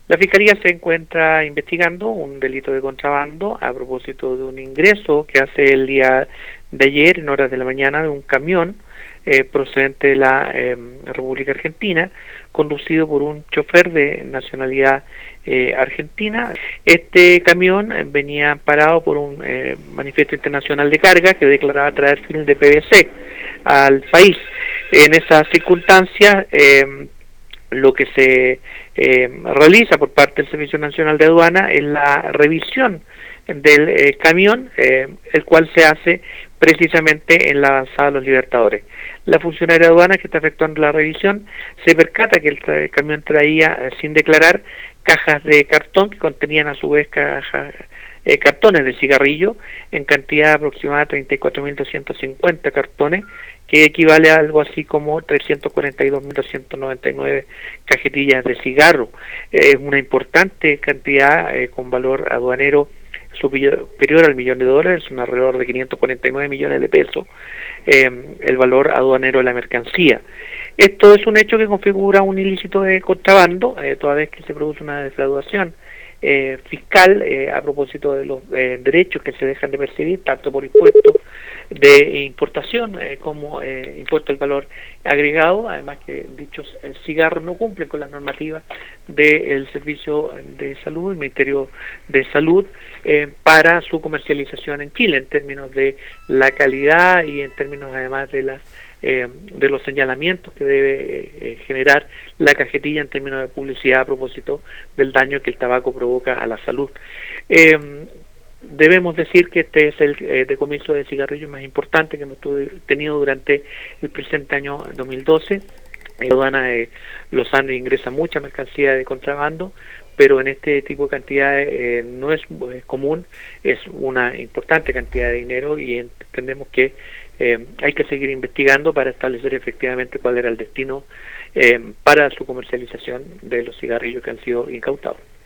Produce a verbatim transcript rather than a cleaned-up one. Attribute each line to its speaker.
Speaker 1: La Fiscalía se encuentra investigando un delito de contrabando a propósito de un ingreso que hace el día de ayer, en horas de la mañana, de un camión eh, procedente de la eh, República Argentina, conducido por un chofer de nacionalidad eh, argentina. Este camión eh, venía parado por un eh, manifiesto internacional de carga que declaraba traer film de P V C al país. En esas circunstancias, eh, lo que se eh, realiza por parte del Servicio Nacional de Aduana es la revisión del eh, camión, eh, el cual se hace precisamente en la avanzada de los Libertadores. La funcionaria de aduana que está efectuando la revisión se percata que el, tra el camión traía eh, sin declarar cajas de cartón que contenían a su vez cajas Eh, cartones de cigarrillo en cantidad aproximada de treinta y cuatro mil doscientos cincuenta cartones, que equivale a algo así como trescientos cuarenta y dos mil doscientos noventa y nueve cajetillas de cigarro. Es eh, una importante cantidad eh, con valor aduanero superior al millón de dólares, son alrededor de quinientos cuarenta y nueve millones de pesos eh, el valor aduanero de la mercancía. Esto es un hecho que configura un ilícito de contrabando, eh, toda vez que se produce una defraudación Eh, fiscal eh, a propósito de los eh, derechos que se dejan de percibir, tanto por impuestos de importación eh, como eh, impuesto al valor agregado, además que dichos eh, cigarros no cumplen con las normativas del Servicio de Salud, el Ministerio de Salud, eh, para su comercialización en Chile, en términos de la calidad y en términos además de las Eh, de los señalamientos que debe eh, generar la cajetilla en términos de publicidad a propósito del daño que el tabaco provoca a la salud. Eh, debemos decir que este es el eh, decomiso de cigarrillos más importante que hemos tenido durante el presente año dos mil doce. En la aduana de Los Andes ingresa mucha mercancía de contrabando, pero en este tipo de cantidades eh, no es, es común, es una importante cantidad de dinero y entendemos que eh, hay que seguir investigando para establecer efectivamente cuál era el destino eh, para su comercialización de los cigarrillos que han sido incautados.